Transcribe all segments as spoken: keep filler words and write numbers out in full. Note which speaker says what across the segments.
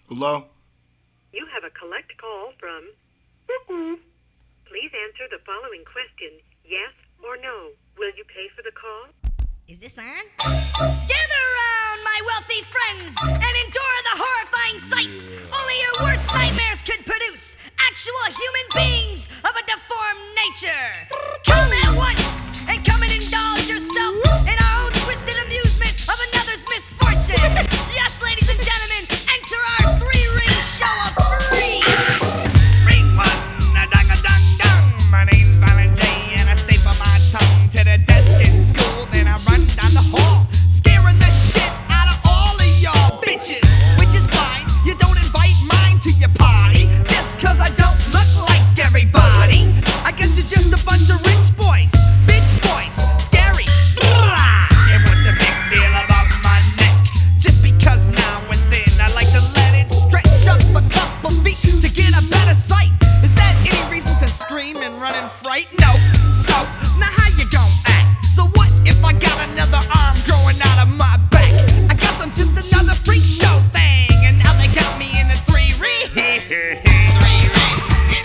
Speaker 1: Hello?
Speaker 2: You have a collect call from... Please answer the following question, yes or no. Will you pay for the call?
Speaker 3: Is this on? Gather around, my wealthy friends, and endure the horrifying sights only your worst nightmares could produce. Actual human beings of a deformed nature. Come at once and come and indulge yourself in our own twisted amusement of another's misfortune. Yes, ladies and gentlemen, enter our three-ring show of free.
Speaker 4: Ring one, a dong a dong dong. My name's Violent J, and I staple my tongue to the desk in school. Then I run down the hall, scaring the shit out of all of y'all bitches. Which is fine, you don't invite mine to your party just cause I don't look like everybody. I guess you're just a bunch of rich boys, bitch boys, scary. Blah. And what's the big deal about my neck? Just because now and then I like to let it stretch up a couple feet to get a better sight. Is that any reason to scream and run in fright? No. So, now how you gon' act? So what if I got another arm growing out of my back? I guess I'm just another freak show thing, and now they got me in a three ring. Three ring.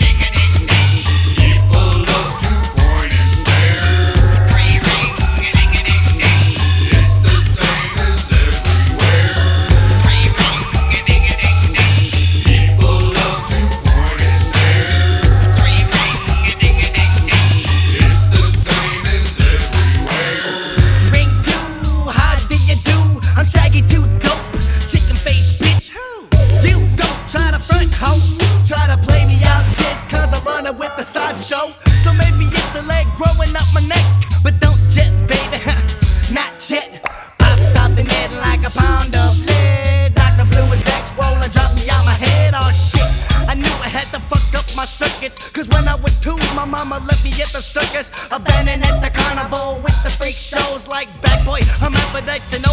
Speaker 5: People love to point and stare.
Speaker 4: Three ring.
Speaker 5: It's the same as everywhere.
Speaker 4: Three ring.
Speaker 5: People love to point and stare.
Speaker 4: Three ring.
Speaker 5: It's the same as everywhere.
Speaker 4: Ring two, how do you do? I'm Shaggy Two Dope, chicken face bitch. You don't try to front hoe, try to play me out just cause I'm running with the sideshow. So maybe it's the leg growing up my neck, but don't jet, baby, not yet. Popped out the net like a pound of lead. Doctor Blue is back swollen, dropped me out my head. Oh shit, I knew I had to fuck up my circuits, cause when I was two, my mama left me at the circus, abandoned at the carnival with the freak shows like Bad Boy, Hermaphrodite, and